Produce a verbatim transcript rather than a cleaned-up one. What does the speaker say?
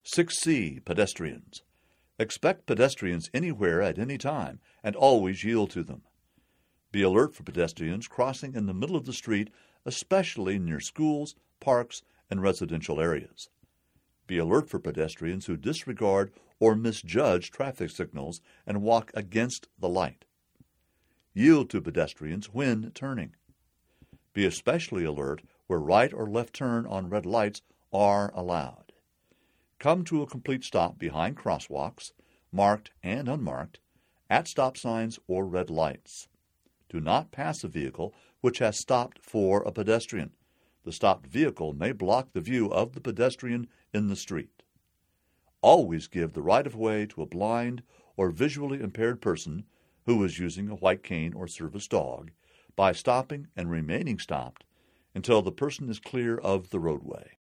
six C. Pedestrians. Expect pedestrians anywhere at any time, and always yield to them. Be alert for pedestrians crossing in the middle of the street, especially near schools, parks, and residential areas. Be alert for pedestrians who disregard or misjudge traffic signals and walk against the light. Yield to pedestrians when turning. Be especially alert where right or left turn on red lights are allowed. Come to a complete stop behind crosswalks, marked and unmarked, at stop signs or red lights. Do not pass a vehicle which has stopped for a pedestrian. The stopped vehicle may block the view of the pedestrian in the street. Always give the right-of-way to a blind or visually impaired person who is using a white cane or service dog by stopping and remaining stopped until the person is clear of the roadway.